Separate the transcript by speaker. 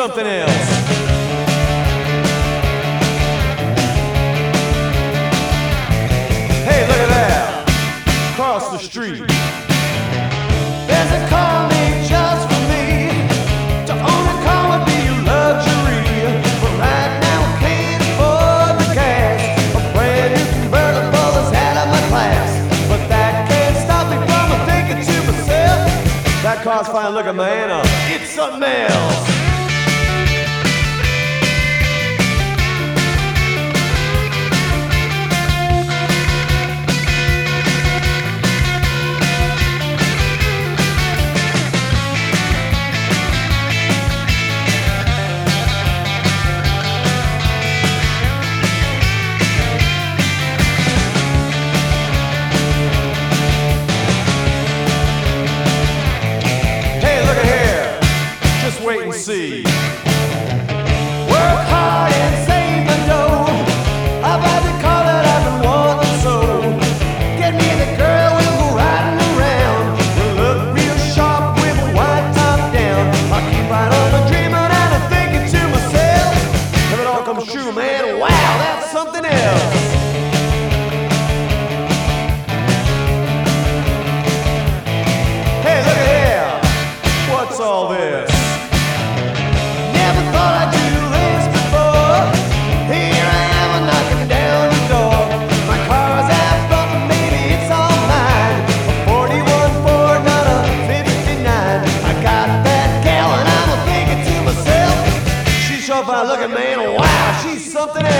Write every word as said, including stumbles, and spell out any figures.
Speaker 1: something else. Hey, look at that. Across the street, there's a car made just for me. To own a car would be a luxury, but right now I can't afford the gas. A brand new convertible is out of my class, but that can't stop me from thinking to myself, that car's fine looking, man, uh, it's something else. Wait and see. Work hard and save the dough. I've had the car that I've been wanting so. Get me the girl, we'll go riding around. We'll look real sharp with a white top down. I keep right on dreaming and I'm thinking to myself, if it all comes true, man, wow, that's something else. Hey, look at here. What's all this? Fine looking, man, wow, she's something else.